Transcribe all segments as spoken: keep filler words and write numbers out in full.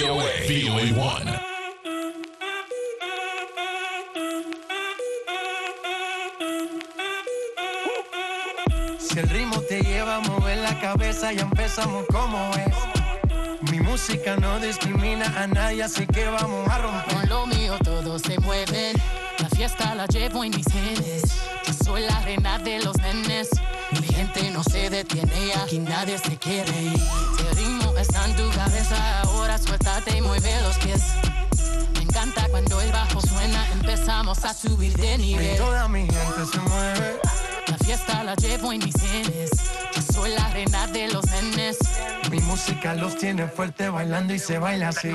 V O A, V O A one. Si el ritmo te lleva a mover la cabeza, ya empezamos como es. Mi música no discrimina a nadie, así que vamos a romper. Con lo mío todos se mueven, la fiesta la llevo en mis genes. Yo soy la reina de los nenes, mi gente no se detiene, aquí nadie se quiere ir. Si el ritmo está en tu cabeza, ahora suéltate y mueve los pies. Me encanta cuando el bajo suena, empezamos a subir de nivel. Y toda mi gente se mueve. La fiesta la llevo en mis genes, yo soy la reina de los nenes. Mi música los tiene fuerte bailando y se baila así.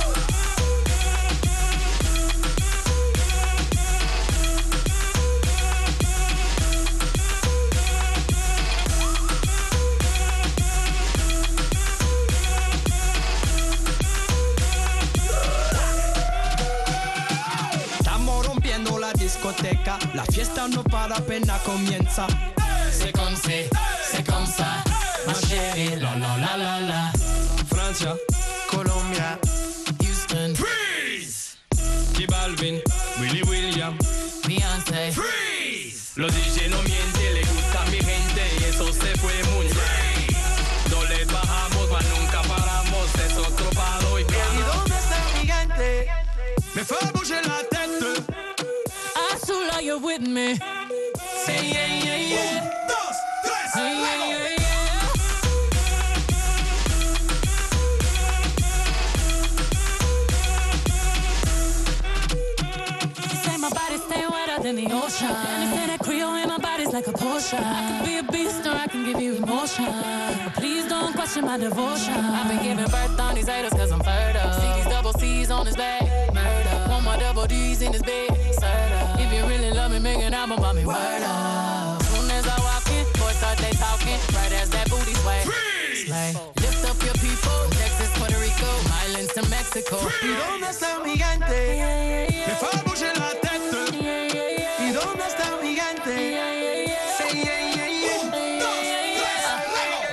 Estamos rompiendo la discoteca, la fiesta no para, apenas comienza. C'est comme c'est, c'est comme ça, ma chérie, la la la la la. Francia, Colombia, Houston, Freeze. J Balvin, Willy William, Beyoncé, Freeze. Los D J no mienten, le gusta a mi gente y eso se fue muy bien. No les bajamos, mas nunca paramos, es otro palo y ¿y dónde está mi gente? me fue a bouger la tête. Azul, are you with me? Say yeah, yeah, yeah. Un, dos, tres, Hey, yeah, luego. yeah, yeah. Say my body stay wetter than the ocean. And they say that Creole in my body's like a potion. I can be a beast or I can give you emotion. But please don't question my devotion. I've been giving birth on these haters cause I'm fertile. See these double C's on his back. Murder. Want my double D's in his bed. Serta. If you really love me, make an album about me. Word up. Soon as I walk in, boys start they talking. Right as that booty sway. Slay. Lift up your people. Texas, Puerto Rico, islands to Mexico. ¿Y dónde está mi gente? Yeah, yeah, yeah. Me fue a bouger la tête. Yeah, yeah, yeah. ¿Y dónde está mi gente? Yeah, yeah, yeah. Say yeah, yeah, yeah. Un, dos, tres, luego.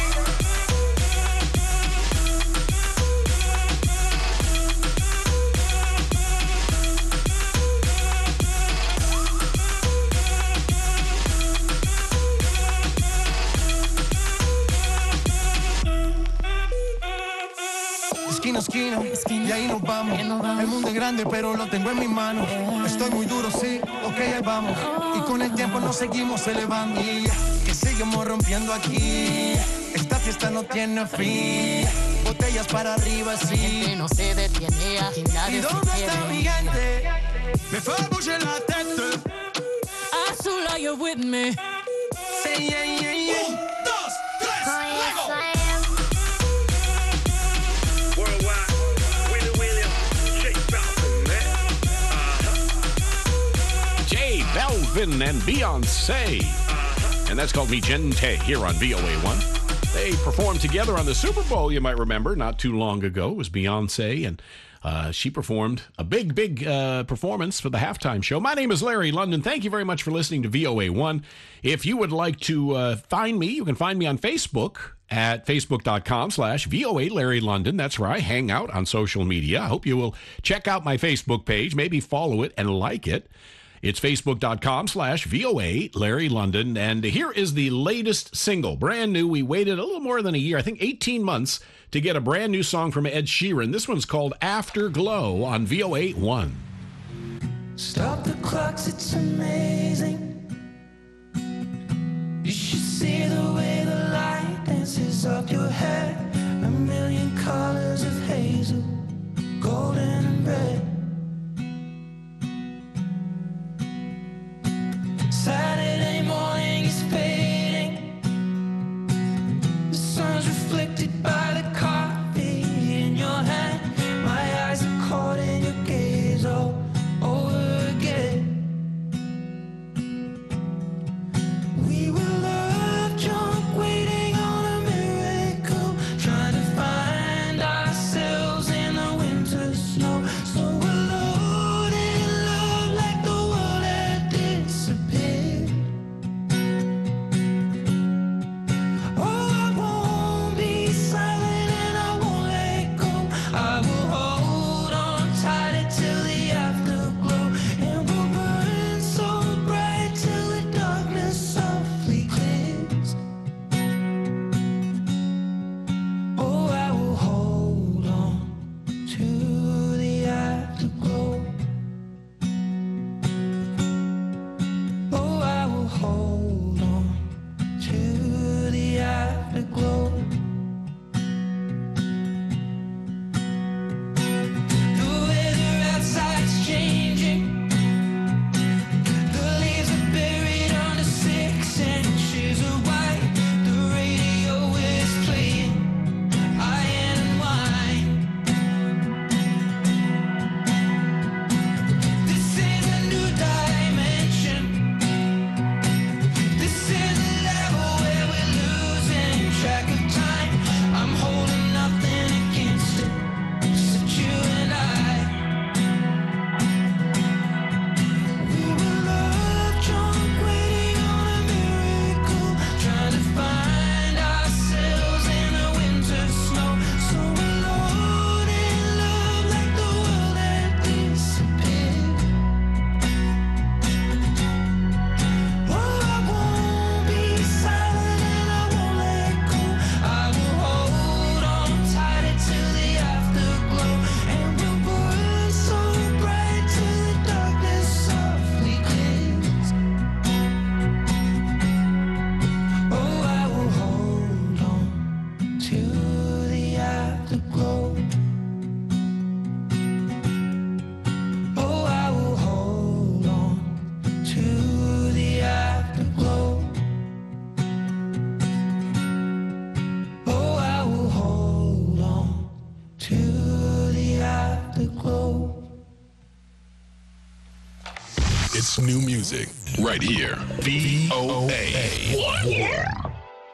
Esquina, esquina, Esquina. y ahí nos vamos. Y nos vamos. El mundo es grande, pero lo tengo en mis manos. Estoy muy duro, sí, ok, ahí vamos. Y con el tiempo nos seguimos elevando. Y que seguimos rompiendo aquí. Esta fiesta no tiene fin. Botellas para arriba, sí. Gente no se detiene, aquí ¿Y nadie se dónde está mi quiere. gente? Me fue a bouger la tête. Azul, are you with me? Say yeah, yeah, yeah. Un, dos, tres, luego. Worldwide, Willie William, J Balvin, man. Uh-huh. J Balvin and Beyonce. And that's called Mi Gente here on V O A one. They performed together on the Super Bowl, you might remember, not too long ago. It was Beyonce, and uh, she performed a big, big uh, performance for the halftime show. My name is Larry London. Thank you very much for listening to V O A one. If you would like to uh, find me, you can find me on Facebook at facebook.com slash VOA Larry London. That's where I hang out on social media. I hope you will check out my Facebook page, maybe follow it and like it. It's facebook.com slash VOA Larry London. And here is the latest single, brand new. We waited a little more than a year, I think eighteen months, to get a brand new song from Ed Sheeran. This one's called Afterglow on V O A one. Stop the clocks, it's amazing. You should see the way the light dances up your hair. A million colors of hazel, golden and red. Saturday morning is fading. The sun's reflected by the coffee in your hand. My eyes are caught in your gaze all over again. We were love drunk, waiting on a miracle, trying to find our the globe. It's new music right here. V O A one.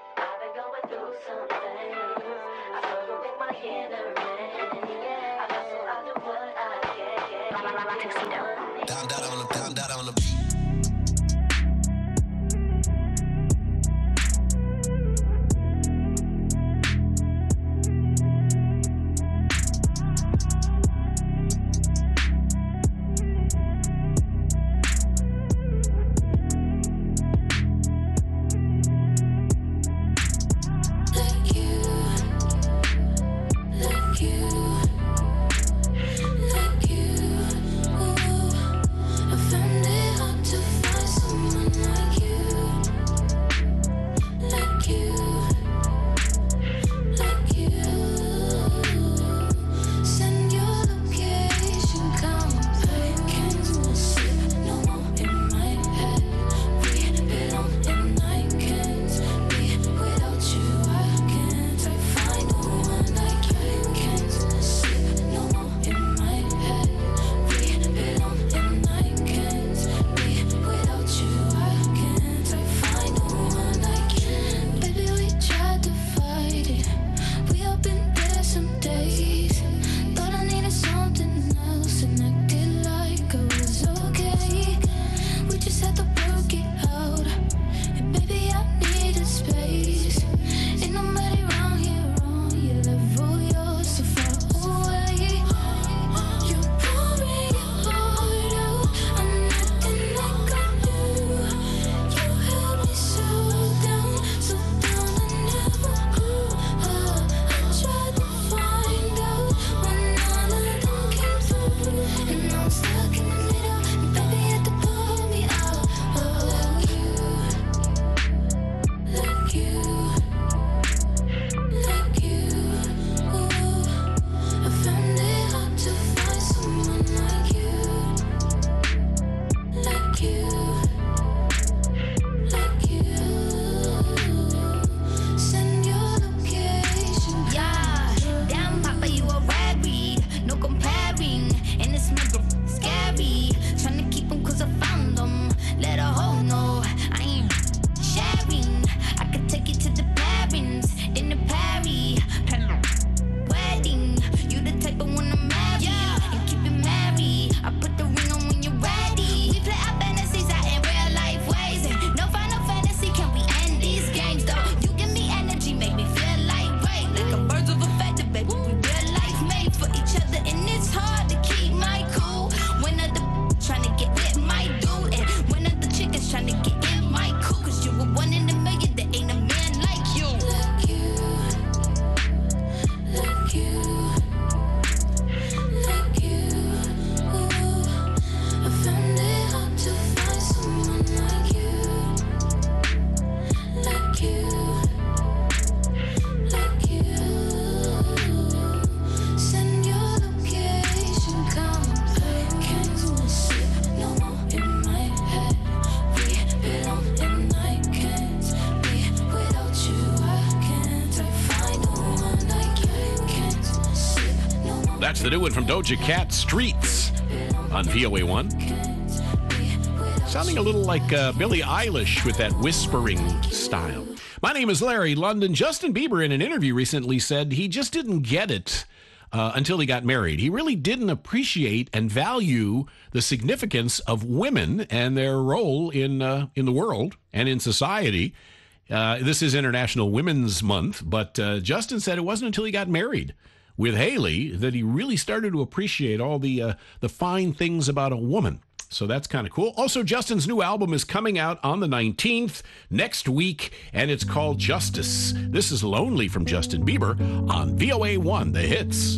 Down, down on the, down, down on the beat. That's the new one from Doja Cat, Streets, on V O A one. Sounding a little like uh, Billie Eilish with that whispering style. My name is Larry London. Justin Bieber, in an interview recently, said he just didn't get it uh, until he got married. He really didn't appreciate and value the significance of women and their role in uh, in the world and in society. Uh, this is International Women's Month, but uh, Justin said it wasn't until he got married with Haley that he really started to appreciate all the uh, the fine things about a woman. So that's kind of cool. Also, Justin's new album is coming out on the nineteenth next week, and it's called Justice. This is Lonely from Justin Bieber on V O A one, The Hits.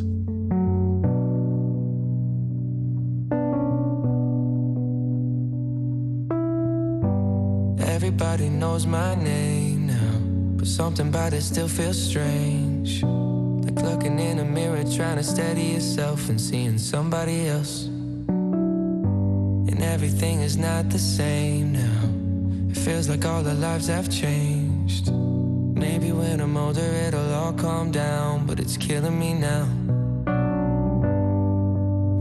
Everybody knows my name now, but something about it still feels strange. Like looking in a mirror, trying to steady yourself and seeing somebody else. And everything is not the same now. It feels like all our lives have changed. Maybe when I'm older it'll all calm down, but it's killing me now.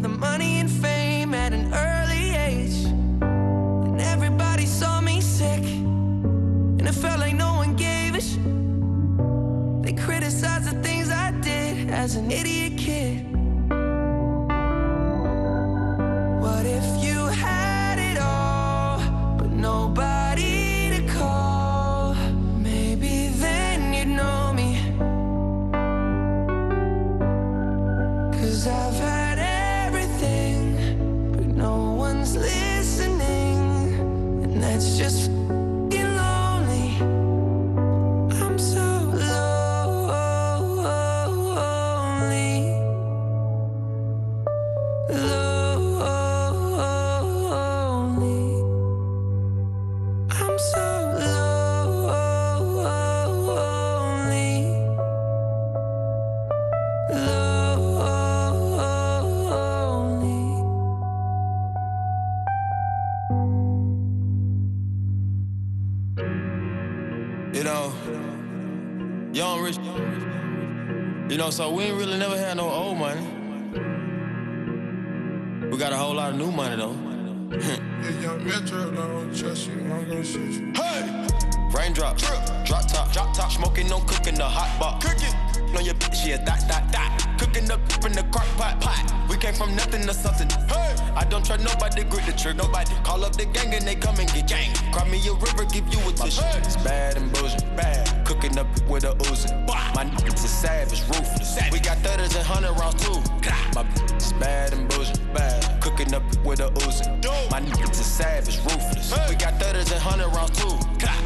the money and fame at an early age. And everybody saw me sick, and it felt like no one gave a shit. They criticized the things I did as an idiot kid. What if you had it all, but nobody to call? Maybe then you'd know me. 'Cause I've had everything, but no one's listening, and that's just f***ing lonely. I'm so lonely, lonely. I'm so lonely, lonely. You know, young rich, you know, so we ain't really never had no old money. We got a whole lot of new money though. Hey! Raindrop, drip, drop top, drop top, smoking, no cooking, the hot pot. Cooking, know your bitch, she a dot, dot, dot. Cooking up in the crock pot, pot. We came from nothing to something. Hey! I don't try nobody, grip the trick, nobody. Call up the gang and they come and get gang. Cry me a river, give you a tissue. Hey! It's bad and bullshit, bad. Cooking up with a Uzi. My niggas is savage, ruthless. We got thudders and hundred rounds too. My bitch is bad and bullshit, bad. Cooking up with a Uzi. My niggas is savage, ruthless. We got thudders and hundred rounds too.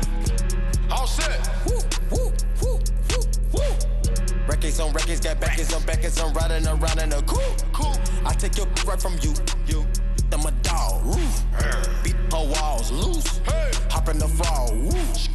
All set. Woo, woo, woo, woo, woo. Records on records, got backers on backers. I'm riding around in a coupe. Cool. I take your right from you. You. I'm a dog. Roof. Beat her walls loose. Hey. Hop in the fall. Woo.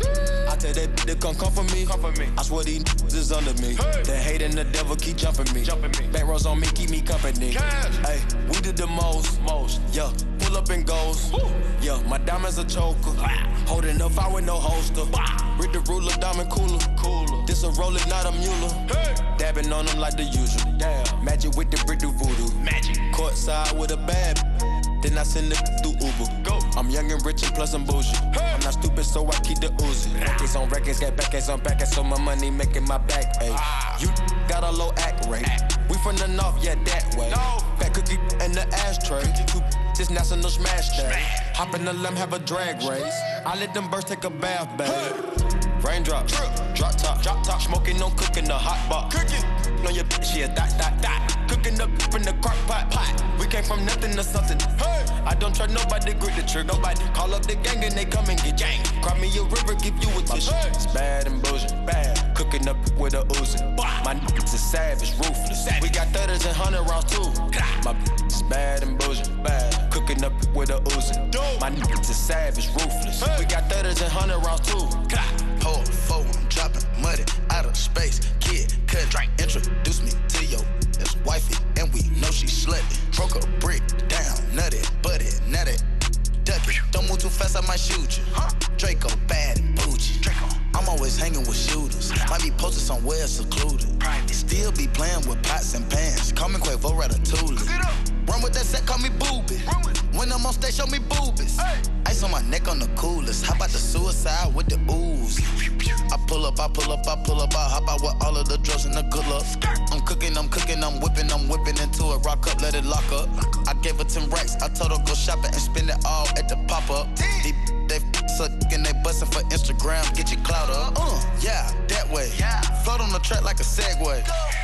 I tell that bitch to come come for me. Come for me. I swear these niggas is under me. Hey. The hate and the devil keep jumping me. Jumping me. Back rows on me, keep me company. Hey, we did the most. Most. Yeah. Pull up and goes. Woo. Yeah, my diamonds a choker. Wow. Holding up, I with no holster. Wow. Read the ruler, diamond cooler. Cooler. This a roller, not a mule. Hey. Dabbing on them like the usual. Damn. Magic with the brick do voodoo. Magic. Courtside with a bad. Then I send it through Uber. Go. I'm young and rich and plus I'm bougie. Hey. I'm not stupid, so I keep the Uzi. Records on records, got backers on backers, so my money making my back ache. Ah. You got a low act rate. Act. We from the north, yeah, that way. No. Fat cookie in the ashtray. Two this national smash day. Hop in the limb, have a drag race. I let them birds take a bath, babe. Hey. Raindrop, drip, drop top, drop top, smoking, no cooking, the hot pot. Cooking, know your bitch, she a dot, dot, dot. Cooking up in the crock pot, pot. We came from nothing to something. Hey, I don't try nobody, grip the trick, nobody. Call up the gang and they come and get gang. Cry me a river, give you a tissue. Hey. It's bad and bullshit, bad. Cooking up with a Uzi. My niggas is savage, ruthless. We got thudders and hundred rounds too. My bitch is bad and bullshit, bad. Cooking up with a Uzi. My niggas is savage, ruthless. We got thudders and hundred rounds too. Hold four, I'm dropping muddy out of space. Kid, cut, drink, introduce me to your ex wifey, and we know she slutty. Broke a brick down, nutty, buddy, nutty, ducky. Don't move too fast, I might shoot you. Huh? Draco, bad and bougie. Draco. I'm always hanging with shooters. Might be posted somewhere secluded. Still be playing with pots and pans. Call me Quavo Ratatouille. Run with that set, call me booby. When I'm on stage, show me boobies. Hey. Ice on my neck on the coolest. How about the suicide with the ooze? I pull up, I pull up, I pull up, I hop out with all of the drugs and the good luck. I'm cooking, I'm cooking, I'm whipping, I'm whipping into it. Rock up, let it lock up. I gave her ten racks, I told her go shopping and spend it all at the pop-up. They, they suck and they bustin' for Instagram, get your clout up. Uh, yeah, that way. Float on the track like a Segway.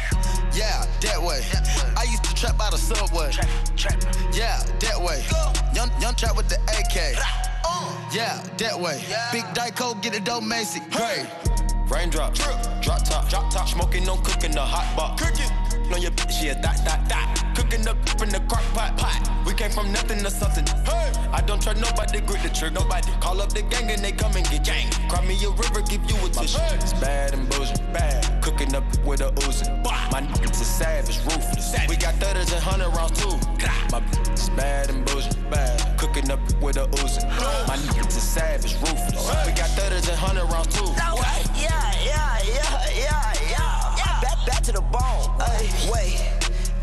Yeah, that way. I used to trap by the subway. Yeah, that way. Young, young trap with the A K. Yeah, that way. Big Dyco, get it dope, Macy. Great. Raindrop, drip, drop top, drop top, smoking, no cooking, the hot pot. Cooking, know your bitch, she a dot, dot, dot. Cooking up in the crock pot, pot. We came from nothing to something. Hey, I don't try nobody, grip the trick, nobody. Call up the gang and they come and get gang. Cry me a river, give you a tissue. It's bad and bullshit, bad. Cooking up with a Uzi. My niggas is savage, ruthless. We got thudders and hundred rounds too. My bitch is bad and bullshit, bad. Cooking up with a Uzi. My niggas is savage, ruthless. We got thudders and hundred rounds too. Yeah. Yeah, yeah, yeah, yeah, yeah. Back, back to the bone. Ay, wait, this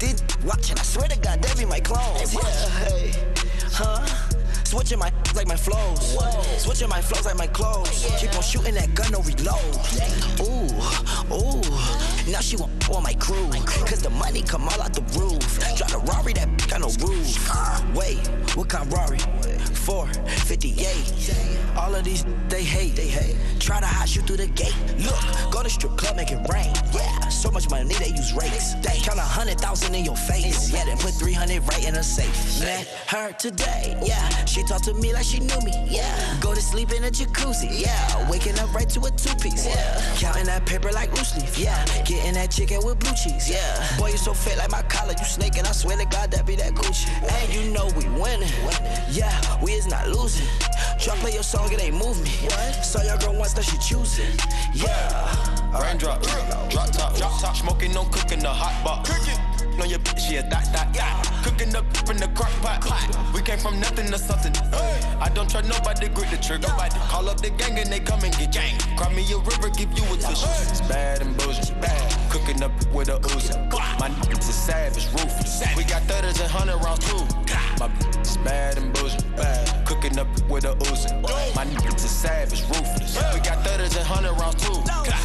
watching, I swear to God, they be my clones. Yeah, hey, huh? Switching my like my flows. Whoa. Switching my flows like my clothes. Yeah. Keep on shooting that gun, no reload. Ooh, ooh. Now she want on my crew. Cause the money come all out the roof. Drive a Rari, that got no roof. Wait, what kind of Rari? four fifty-eight. All of these they hate. They hate. Try to hide you through the gate. Look, go to strip club, make it rain. Yeah, so much money they use rakes. They count a hundred thousand in your face. Yeah, then put three hundred right in a safe. Met her today. Yeah, she talked to me like she knew me. Yeah, go to sleep in a jacuzzi. Yeah, waking up right to a two piece. Yeah, counting that paper like loose leaf. Yeah, getting that chicken with blue cheese. Yeah, boy you so fit like my collar. You snaking. I swear to God that be that Gucci. And you know we winning. Yeah, we is not losing. Try play your song, it ain't move me. What? Saw your girl once, now she choosing. Yeah. Raindrop, drop top, drop top, smoking, no cooking the hot box. No, your bitch, yeah, that, that, yeah. Cooking up in the crock pot. We came from nothing to something. I don't trust nobody, grip the trigger. Call up the gang and they come and get gang. Cry me a river, give you a tissue. It's bad and bullshit, bad. Cooking up with a Uzi. My niggas is savage, ruthless. We got thudders and hundred rounds too. My bitch is bad and bullshit, bad. Cooking up with a Uzi. My niggas is savage, ruthless. We got thudders and hundred rounds too.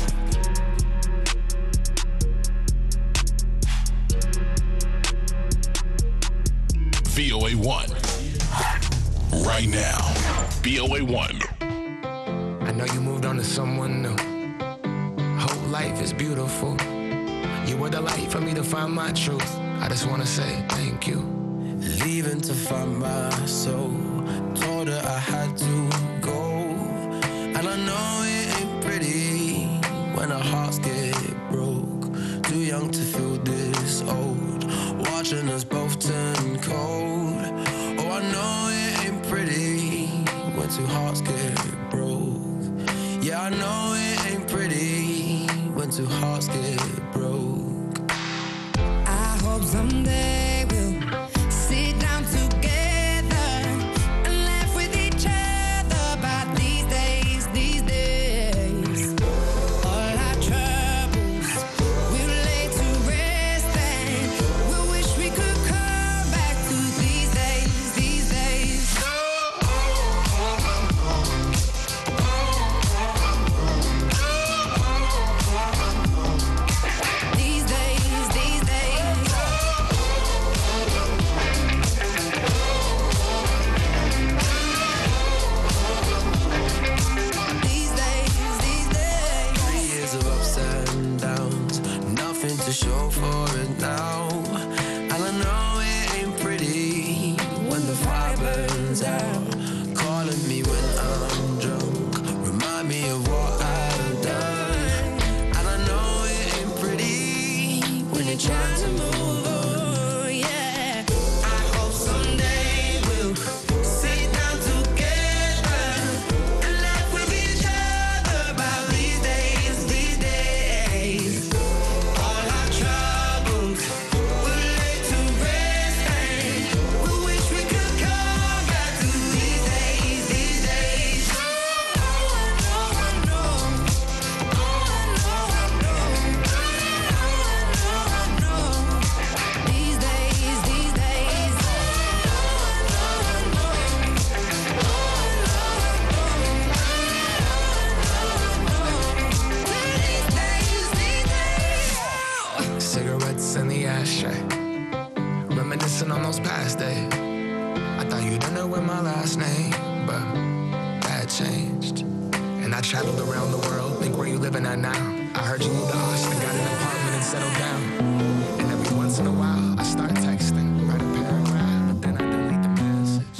V O A one. Right now. V O A one. I know you moved on to someone new. Whole life is beautiful. You were the light for me to find my truth. I just wanna say thank you. Leaving to find my soul. Told her I had to go. And I know it ain't pretty when our hearts get broke. Too young to feel this old. Watching us both turn cold. Oh, I know it ain't pretty when two hearts get broke. Yeah, I know it ain't pretty when two hearts get broke. I hope someday we'll sit down together and laugh with each other about these days, these days. All our troubles we'll lay to rest and we'll wish we could come back to these days, these days. These days, these days. These days, these days. Three years of ups and downs. Nothing to show for it now. And I know it ain't pretty when the fire burns out. Calling me when I'm drunk. Remind me of what I've done. And I know it ain't pretty when you're trying to move on. Yeah. I hope someday we'll sit down together and laugh with each other about these days, these days. All our troubles we'll lay to rest and we wish we could come back to these days, these days. Oh, I know, I know. Oh, I know, I know. Oh, I know, I know. These days, these days. Oh, I know, I know. Oh, I know, I know. These days, these days. Cigarettes in the ashtray. Reminiscing on those past days. I thought you didn't know with my last name, but that changed. And I traveled around the world. Think where you living at now. I heard you moved to Austin, got an apartment and settled down. And every once in a while, I start texting, write a paragraph, but then I delete the message.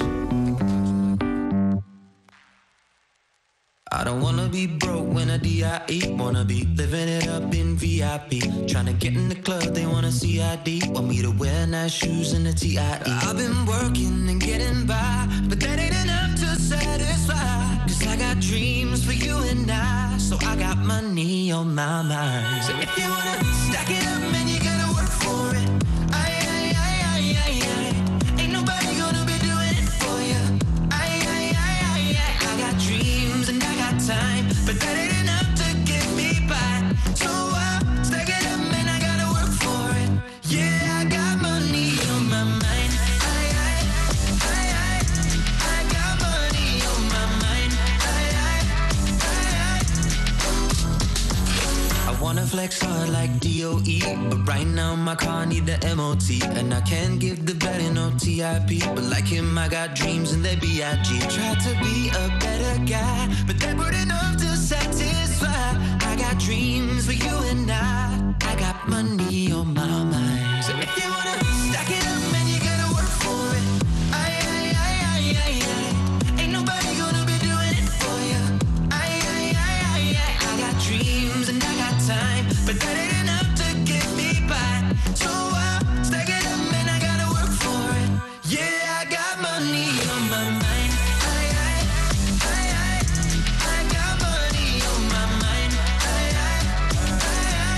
I don't wanna be broke when I D I E. Wanna be living it up in V I P. Tryna get in the club, they wanna C I D. Want me to wear nice shoes and a T I E. I've been working and getting by, but that ain't enough to satisfy. Cause I got dreams for you and I, so I got money on my mind. So if you wanna stack it up, man, you gotta work for it. Aye, aye, aye, aye, aye, aye. Ain't nobody gonna be doing it for you. Aye, aye, aye, aye, aye. I got dreams and I got time, but that ain't enough to get me by. So I stack it up, man, I gotta work for it. Yeah, I got money flex hard like D O E, but right now my car need the M O T, and I can't give the better no T I P, but like him I got dreams and they B I G. Try to be a better guy, but they weren't enough to satisfy. I got dreams for you and I, I got money on my mind. So if you wanna stack it up, man, you gotta work for it. Aye, aye, aye, aye, aye, aye. Ain't nobody gonna be doing it for you. Aye, aye, aye, aye, aye. I got dreams and I got time, but that ain't enough to get me by. So uh, stack it up, man, I gotta work for it. Yeah, I got money on my mind. Aye, aye, aye, aye. I got money on my mind. Aye, aye, aye,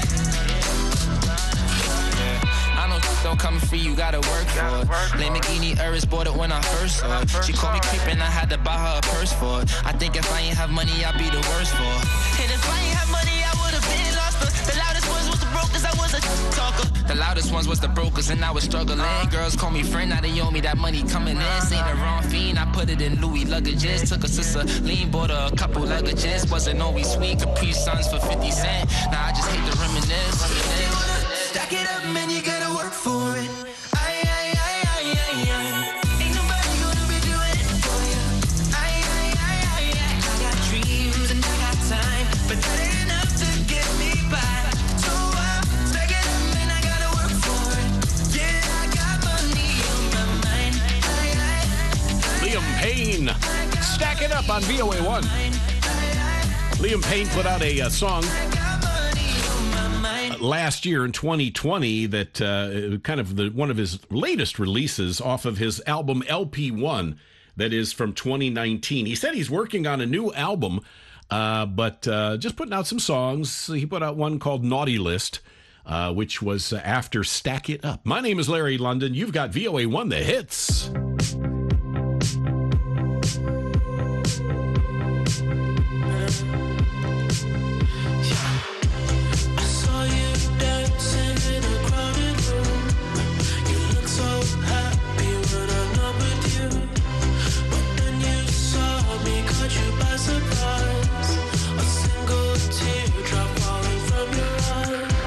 aye. I know don't come free, you gotta work for it. Lamborghini Urus bought it when I first saw it. She called me creepin', I had to buy her a purse for it. I think if I ain't have money, I'd be the worst for it. And if I ain't have money, I would've been lost. But the loudest ones was the brokers, I was a talker. The loudest ones was the brokers, and I was struggling. Girls call me friend, now they owe me that money coming in. Ain't the wrong fiend, I put it in Louis luggages. Took a sister lean, bought her a couple luggages. Wasn't always sweet, Capri Suns for fifty cent. Now I just hate to reminisce. Stack it up, man, you gotta work for it. Aye, aye, aye, aye, aye, aye. Ain't nobody gonna be doing it for you. Aye, aye, aye, aye, aye. I got dreams and I got time, but that ain't enough to get me by. So uh, stack it up, man, I gotta work for it. Yeah, I got money on my mind. Aye, aye. Liam Payne, Stack It Up on V O A one. Liam Payne put out a uh, song last year in twenty twenty that uh, kind of the one of his latest releases off of his album L P one that is from twenty nineteen. He said he's working on a new album, uh, but uh, just putting out some songs. He put out one called Naughty List, uh, which was after Stack It Up. My name is Larry London. You've got V O A one, the hits.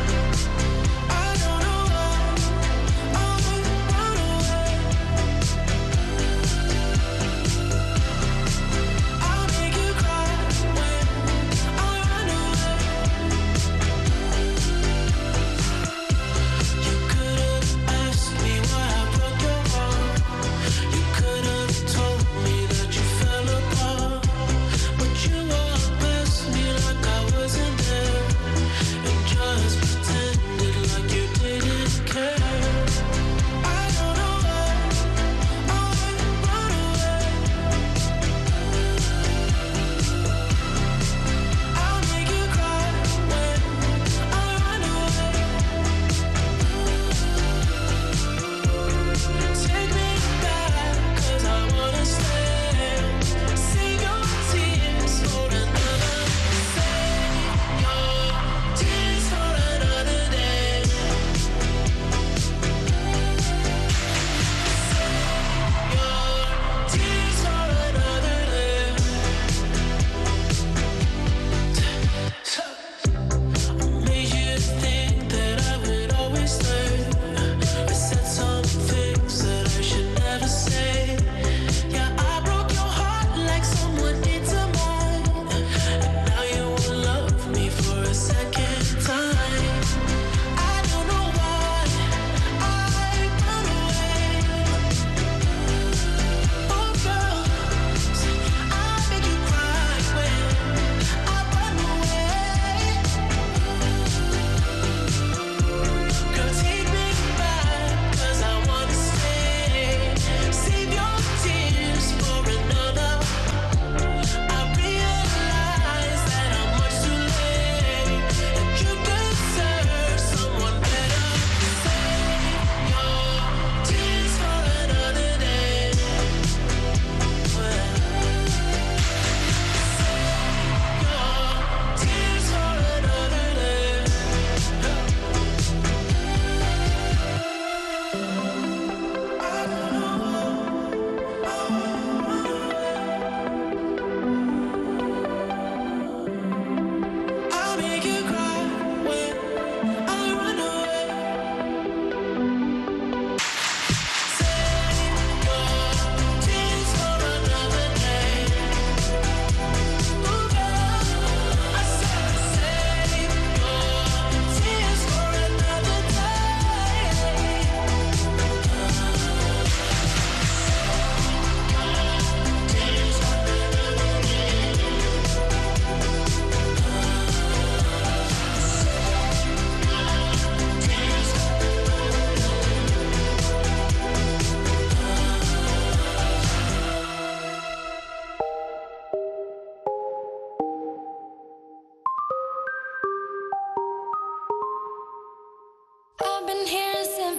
I don't know why I would run away.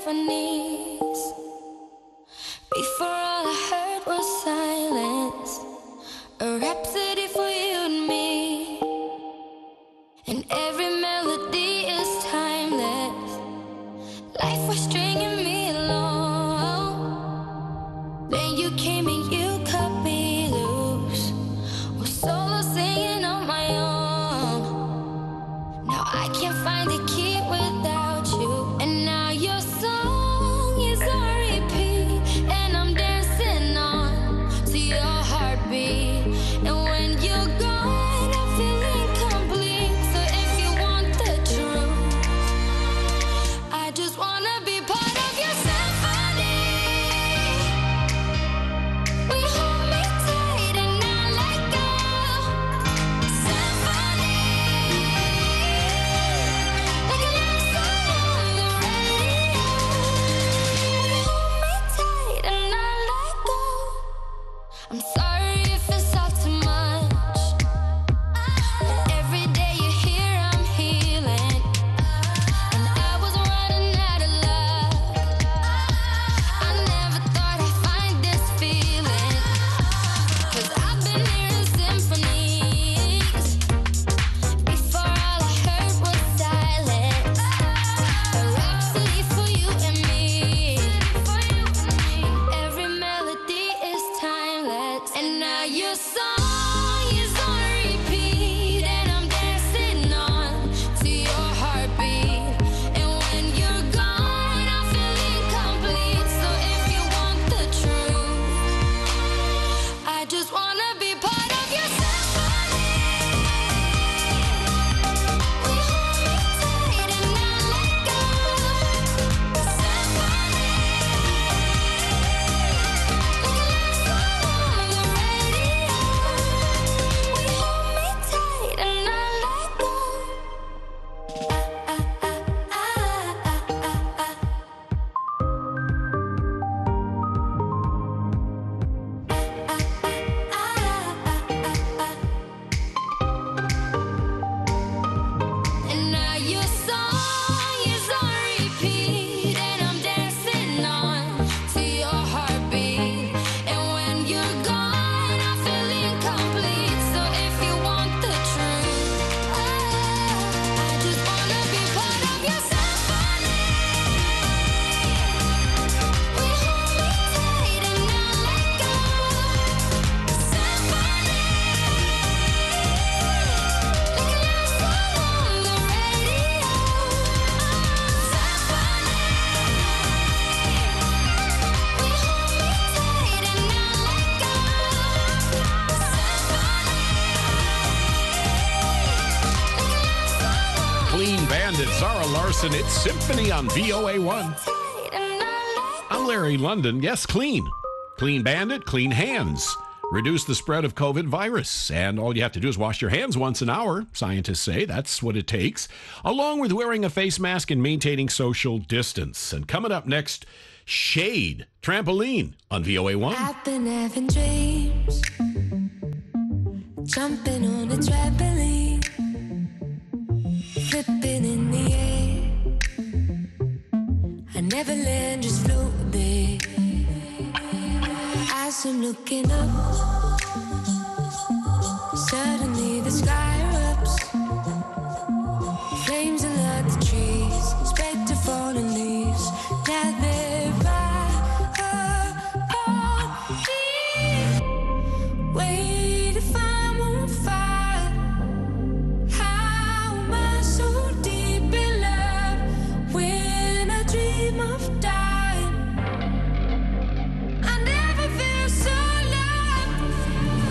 symphonies. Before all I heard was silence, a rhapsody for you and me. And every melody is timeless. Life was stringing me along. Then you came and you cut me loose. Was solo singing on my own. Now I can't find the key without you. And now your song is on repeat, and I'm dancing on to your heartbeat. And when you're gone, I feel incomplete. So if you want the truth, I just wanna be part of your symphony. We hold me tight and not let go. Symphony, like a love song on the radio. We hold me tight and not let go. I'm sorry if it's all too much, but every day you're here, I'm healing. And I was running out of love. I never thought I'd find this feeling, 'cause I've been hearing symphonies. Before all I heard was silence, a rhapsody for you and me. Every melody is timeless, and now your song is on repeat, and I'm dancing on to your heartbeat. And when you're gone, I feel incomplete. So if you want the truth, I just wanna be part of your symphony. We hold me tight and not let go. Symphony, like a love song on the radio. We hold me tight and not let go. And now your song is on repeat, and I'm dancing on to your heartbeat. And when you're gone, I feel incomplete. So if you want the truth, I just wanna be part of your symphony. We hold me tight and not let go. Symphony, like a love song on the radio. Symphony, we hold me tight and not let go. Clean Bandit, Zara Larson. It's Symphony on V O A one. I'm Larry London. Yes, clean. Clean Bandit, clean hands. Reduce the spread of COVID virus. And all you have to do is wash your hands once an hour. Scientists say that's what it takes. Along with wearing a face mask and maintaining social distance. And coming up next, Shade, Trampoline on V O A one. I've been having dreams, jumping on a trampoline, flipping in the air. I never land, just float a bit. As I'm looking up, suddenly the sky erupts. Flames alert the trees, spread to fallen leaves. Now they're on me. Wait if I'm on fire. How am I so deep in love when I dream of dying? I never feel so loved.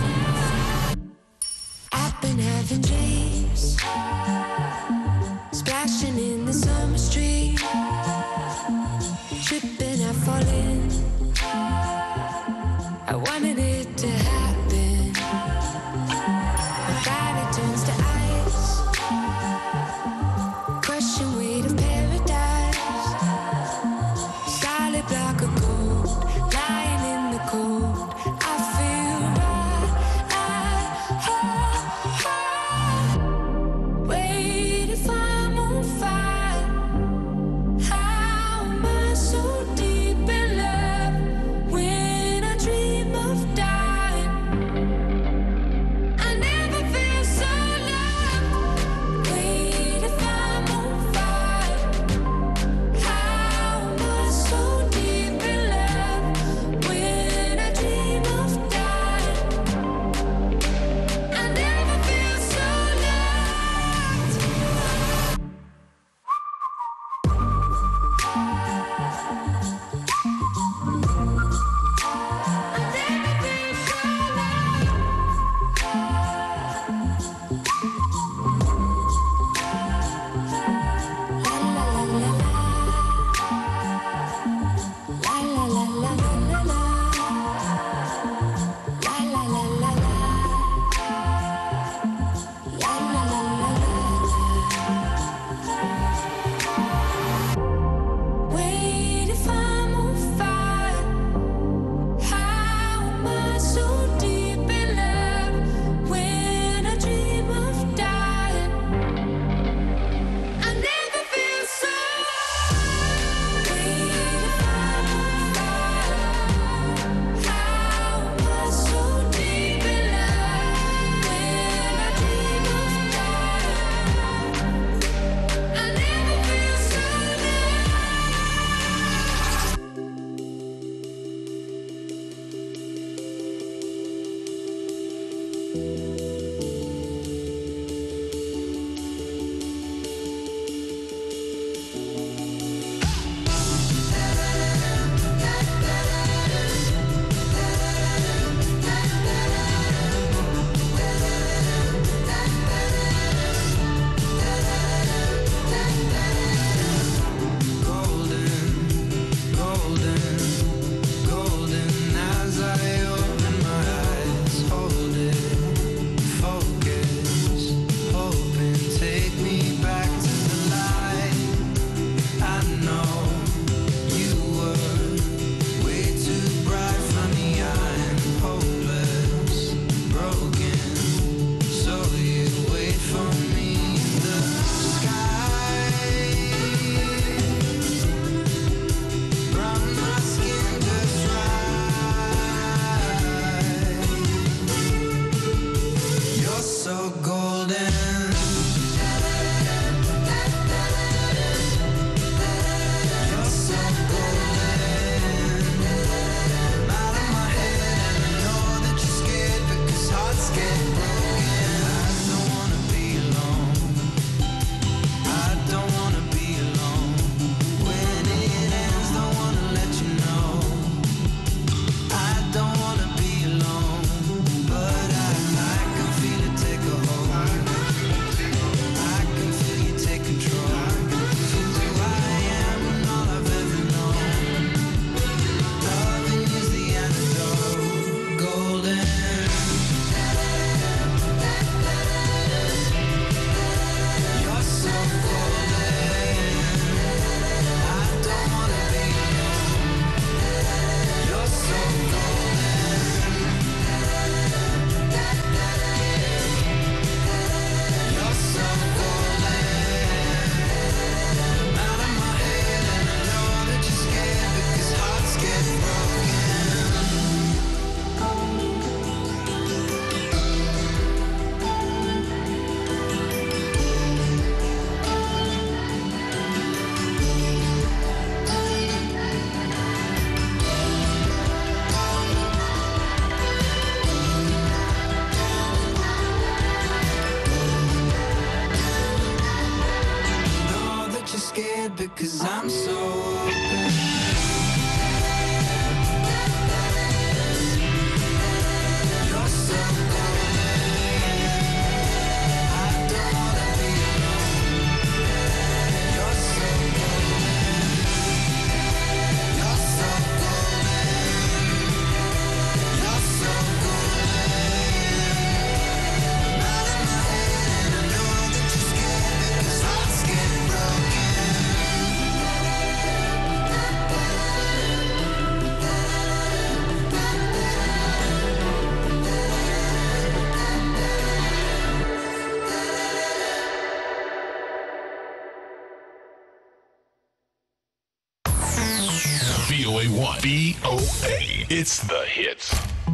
one. V O A. It's the hits.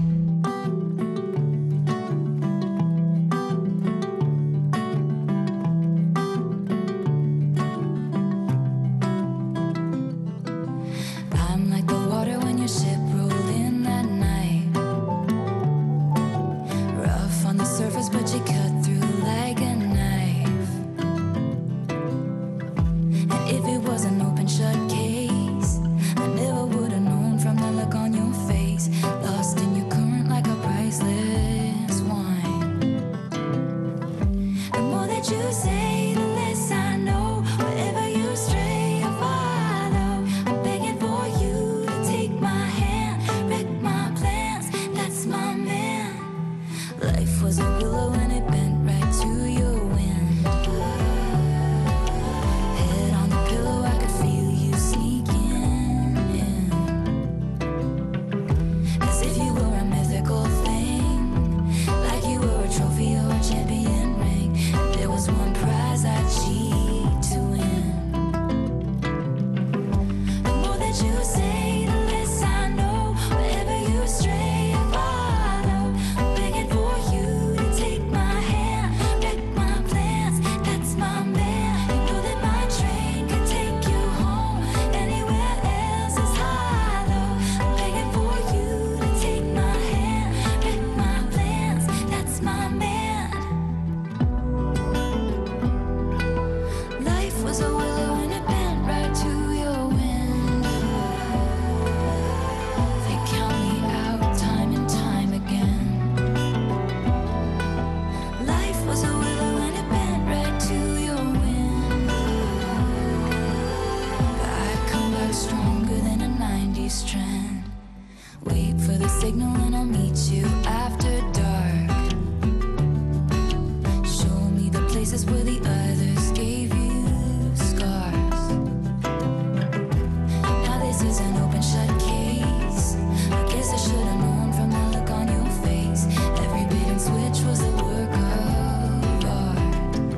I'm like the water when your ship rolled in that night. Rough on the surface, but you cut through like a knife. And if it was an open shut case, I never would have known from the look on your face. Lost in your current like a priceless wine. The more that you say, the less I know. Wherever you stray, I follow. I'm begging for you to take my hand, wreck my plans. That's my man. Life was a willow and it bent right to your wind. Head on the pillow, I could feel you sneaking in. As if you were a mythical thing, like you were a trophy or a champion ring. And there was one prize I'd cheat to win. The more that you say, the less I know. Wherever you stray, I follow. I'm begging for you to take my hand, wreck my plans. That's my man. You know that my train could take you home. Anywhere else is hollow. I'm begging for you to take my hand, wreck my plans. That's my man. Life was a willow and it bent right to your wind. They count me out time and time again. Life was a willow and it bent right to your wind. I come back stronger than a nineties trend. Wait for the signal and I'll meet you after dark. Show me the places where the others gave you scars. Now this is an open shut case. I guess I should have known from the look on your face. Every bait and switch was a work of art.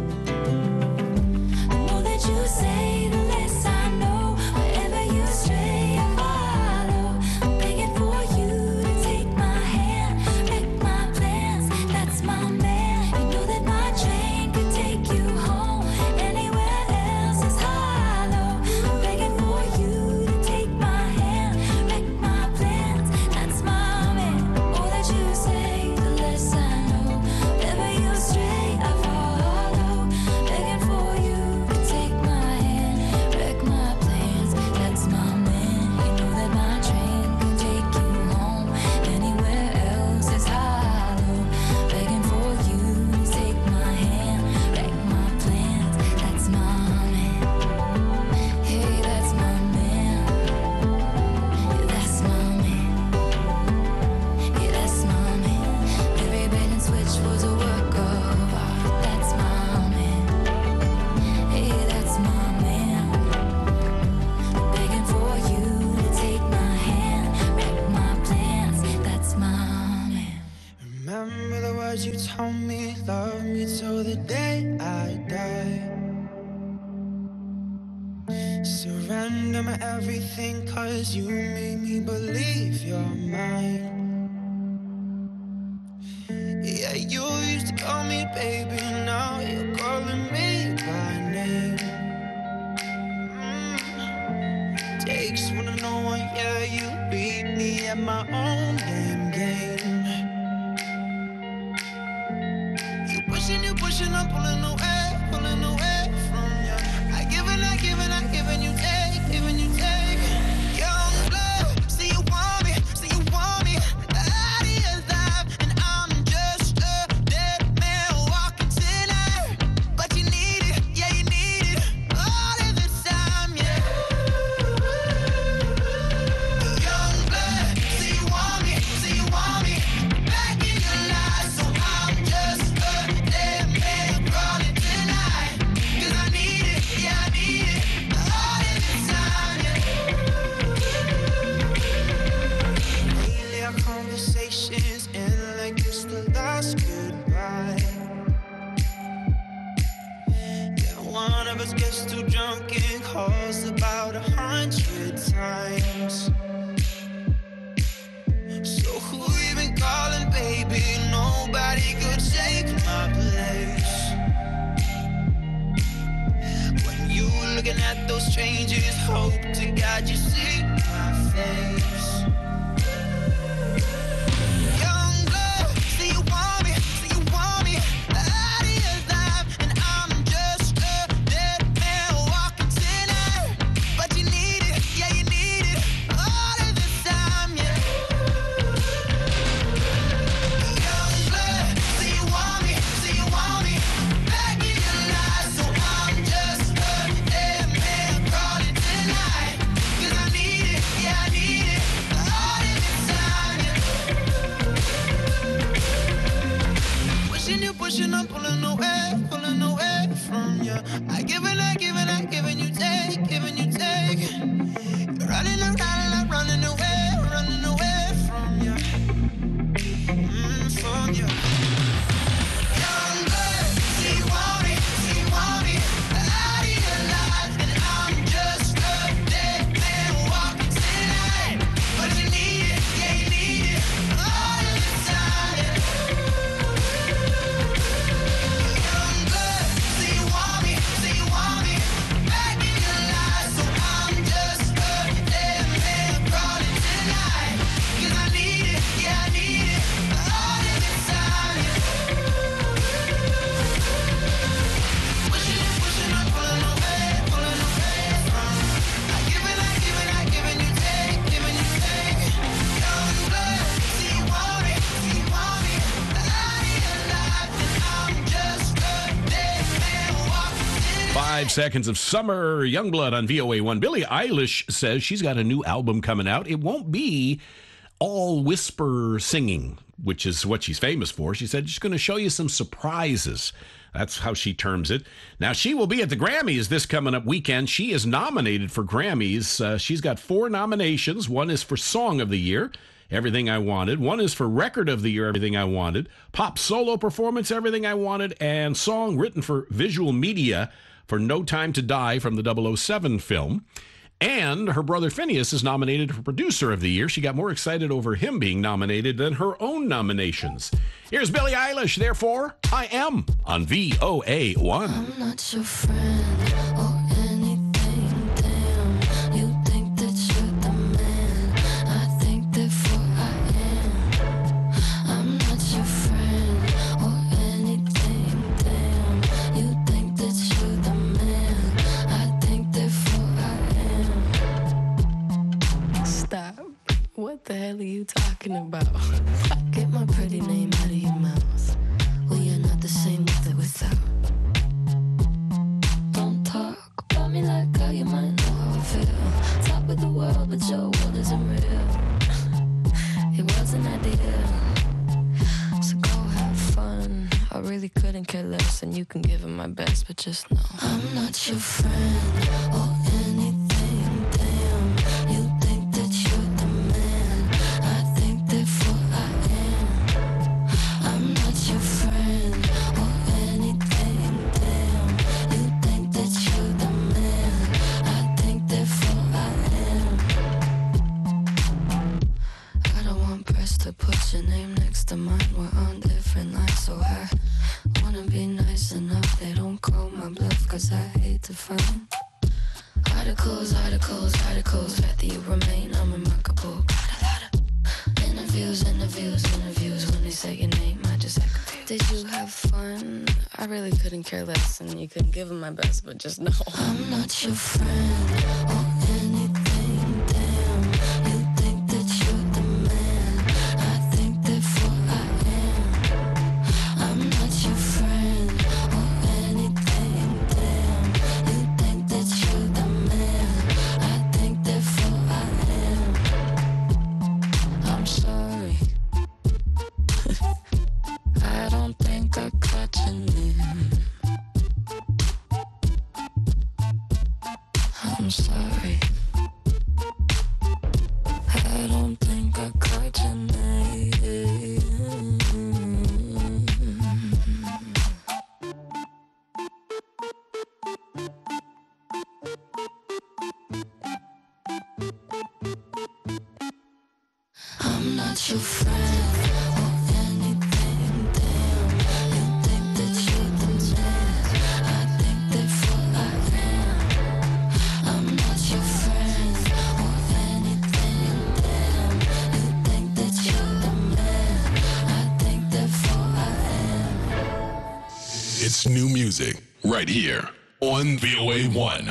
The more that you say, the less I know. Wherever you stray, I follow. I'm begging for you to take my hand, wreck my plans. That's my man. You know that my train could take you home. Anywhere else is hollow. I'm begging for you to take my hand, wreck my plans. That's my man. The more that you say, the less I know. Wherever you stray, I follow. Begging for you to take my hand, wreck my plans. That's my man. You know that my train can take you home. Anywhere else is hollow. Begging for you to take my hand, wreck my plans. That's my man. Hey, that's my man. Yeah, that's my man. Yeah, that's my man. Every bait and switch was a work of art. That's my man. Hey, that's my man. Begging for you to take my hand, wreck my plans. That's my man. Remember the words you told me, love me till the day I die. Surrender my everything, cause you made me believe you're mine. Yeah, you used to call me baby, now you're calling me by name. Mm. Takes one to know one, yeah, you beat me at my own damn game. You pushing, you pushing, I'm pulling away, pulling away from you. I give and I give and I give and you take, giving you take. Young blood, see you want me, see you want me. Out of your life, and I'm just a dead man walking tonight. But you need it, yeah, you need it all of the time, yeah. Young blood, see you want me, see you want me. Back in your life, so I'm just a dead man crawling tonight. Cause I need it, yeah, I need it all of the time, yeah. Lately our conversations end like it's the last goodbye. Yeah, one of us gets too drunk and calls about a hundred times. strangers hope to God you see my face. Young blood, see you want me, see you want me out of your life, and I'm just a dead man walking tonight. But you need it, yeah you need it all of the time, yeah. Young blood, see you want me, see you want me back in your life, so I'm just a dead man crawling tonight. 'Cause I need it, yeah I need it all of the time, yeah. Pushing you, pushing, I'm pulling away, pulling away from you. I give and I give and I give and you take, give and you take. You're running around and I'm running away, running away from you, mm, from you. Young blood, see you want me, see you want me out of your life, and I'm just a dead man walking tonight. But you need it, yeah you need it all of the time, yeah. Young blood, see you want me, see you want me back in your life, so I'm just a dead man crawling tonight. 'Cause I need it, yeah I need it all of the time, yeah. Pushing and pushing, I'm pulling away, pulling away from. I give and I give and I give and you take, give and you take. Young blood, see you want me, see you want me out of your life, and I'm just a dead man walking tonight. Five seconds of summer, Youngblood on V O A one. Billie Eilish says she's got a new album coming out. It won't be all whisper singing, which is what she's famous for. She said she's going to show you some surprises. That's how she terms it. Now, she will be at the Grammys this coming up weekend. She is nominated for Grammys. Uh, she's got four nominations. One is for Song of the Year, Everything I Wanted. One is for Record of the Year, Everything I Wanted. Pop Solo Performance, Everything I Wanted. And Song written for Visual Media for No Time to Die from the double oh seven film. And her brother Phineas is nominated for Producer of the Year. She got more excited over him being nominated than her own nominations. Here's Billie Eilish, therefore, I Am on V O A one. I'm not your friend or anything, damn. You think that you're the man, I think therefore I am. I'm not your friend or anything, damn. You think that you're the man, I think therefore I am. Stop. What the hell are you talking about? Get my pretty name out of your mouth. We are not the same with or without. Don't talk about me like how you might know how I feel. Top of the world, but your world isn't real. It was an idea, so go have fun. I really couldn't care less, and you can give it my best, but just know I'm not your friend or anything, damn. You think that you're the man, I think therefore I am. I'm not your friend or anything, damn. You think that you're the man, I think therefore I am. I don't want press to put your name next to mine. We're on different lines, so I wanna be nice enough. They don't call my bluff, cause I hate to find articles, articles, articles. Rather you remain unremarkable. Got a lot of interviews, interviews, interviews. When they say your name, I just act confused. Did you have fun? I really couldn't care less, and you couldn't give them my best, but just know I'm not your friend or anything, damn. You think that you're the man, I think therefore I am. I'm not your friend or anything, damn. You think that you're the man, I think therefore I am. I'm sorry. I don't think I caught your name. I'm sorry. I don't think I caught your name. I'm not your friend or anything, damn. You think that you're the man, I think therefore I am. I'm It's new music right here on V O A one.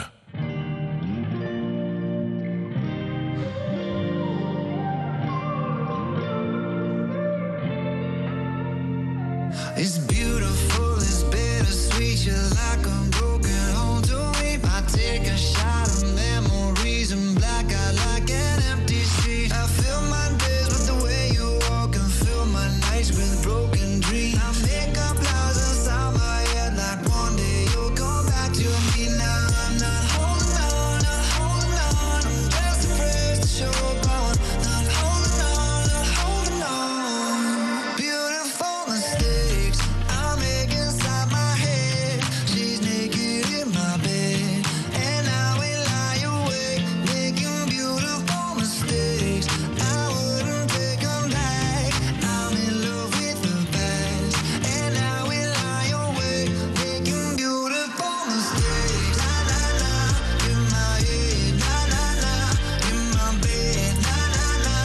It's beautiful, it's bittersweet. You're like a broken home to me. I take a shot of memories and black out like an empty street. I fill my days with the way you walk and fill my nights with broken dreams. I make up lies inside my head like one day you'll come back to me. Now I'm not holding on, not holding on. I'm just afraid to show up on. Not holding on, not holding on. Beautiful mistakes I make inside my head. She's naked in my bed, and I will lie awake, making beautiful mistakes. I wouldn't take them back. I'm in love with the past, and I will lie awake, making beautiful mistakes. La la la, in my head, la la la, in my bed, la la la,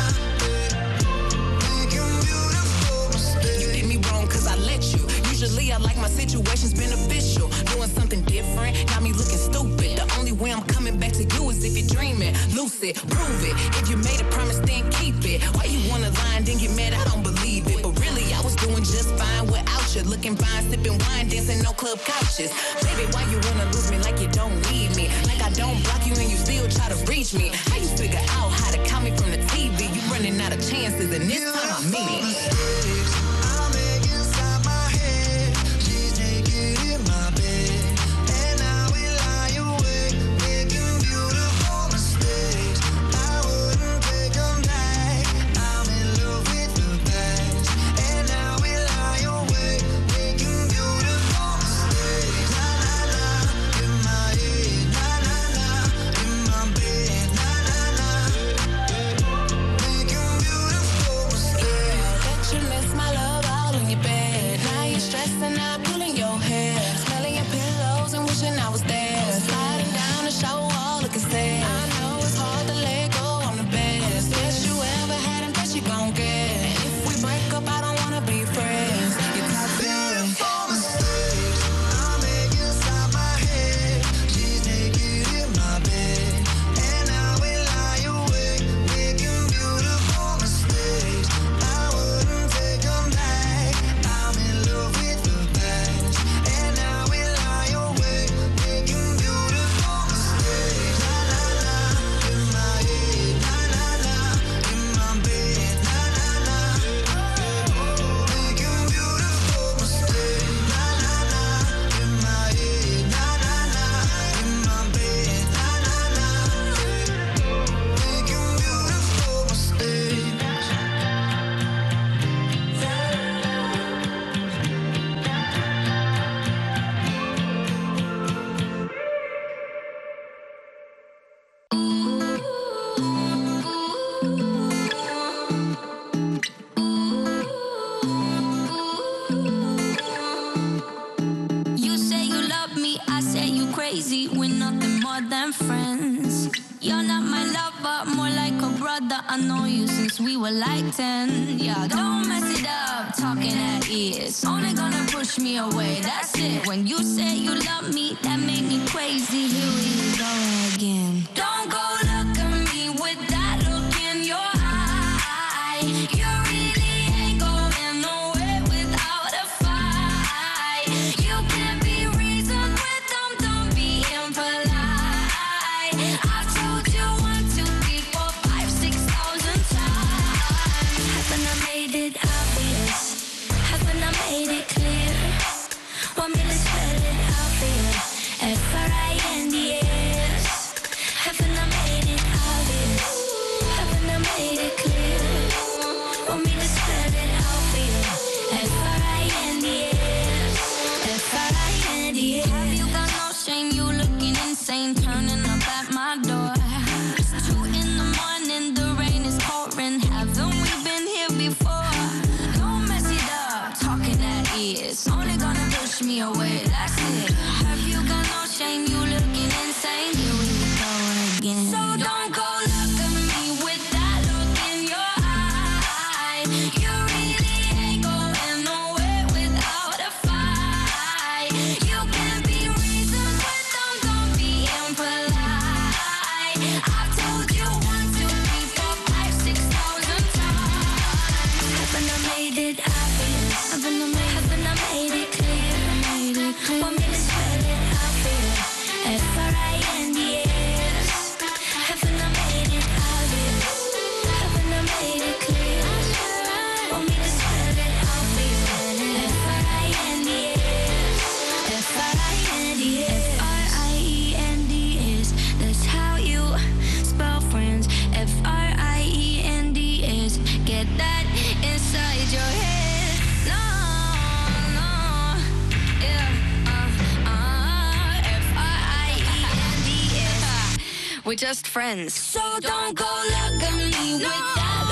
making beautiful mistakes. You did me wrong cause I let you. Usually I like my situations beneficial. Doing something different, got me looking stupid. The only way I'm coming back to you is if you're dreaming. Lucid, prove it. If you made a promise, then keep it. Why you wanna lie and then get mad? I don't believe it. But really, I was doing just fine without you. Looking fine, sipping wine, dancing no club couches. Baby, why you wanna lose me like you don't need me? Like I don't block you and you still try to reach me. How you figure out how to count me from the T V? You running out of chances and this time I mean it. I make inside my head. She's naked in my bed, and I will lie awake, making beautiful mistakes. I wouldn't take them back. I'm in love with the past, and I will lie awake, making beautiful mistakes. La la la, in my head, la la la, in my bed, la la la, making beautiful mistakes. Bet you miss my love all in your bed. Now you're stressing out, pulling your hair, smelling your pillows and wishing I was there. Sliding down the shower wall, looking sad. I know it's hard to let go. I'm the best, best you ever had and best you gon' get. And if we break up, I don't wanna be friends. You're toxic. Beautiful mistakes I make inside my head. She's naked in my bed, and I will lie awake, making beautiful mistakes. I wouldn't take them back. I'm in love with the past, and I will lie awake, making beautiful mistakes. La la la, in my head, la la la, in my bed, la la la, making beautiful mistakes. La la la, in my head, la la la, in my bed, la la la, making beautiful mistakes. You say you love me, I say you crazy. We're nothing more than friends. You're not my lover, more like a brother. I know you since we were like ten. Yeah, don't mess it up, talking at ears. Only gonna push me away, that's it. When you say you love me, that made me crazy. Here we go again. Don't go look at me with that look in your eye. You really ain't going nowhere without a fight. You can't be reasoned with them, don't be impolite. I've told you one, two, three, four, five, six thousand times. Haven't I made it obvious? Haven't I made it clear? Want me to spell it out for you? F R I N D S. Haven't I made it obvious? Haven't I made it clear? Want me to spell it out for you? F R I N D S. F R I N D S. Have you got no shame? You looking insane, turning up at my door. It's two in the morning, the rain is pouring. Haven't we been here before? Don't mess it up, talking at ears. Only gonna push me away, that's it. Have you got no shame? You looking insane. Here we go again. So don't go look at me with that look in your eye. You really ain't going nowhere without a fight. made it obvious. Haven't I made, haven't I made it clear? Made it clear. Want me to spell it out for you? F R I N D S. Haven't I made it obvious? Haven't I made it clear? Want me to spell it out for you? F R I N D S. F R I N D S. F R I E N D S. That's how you spell friends. F R I E N D S. Get that inside your head. No, no, yeah, uh, uh, F R I E N D S. We're just friends. So don't go look at me with that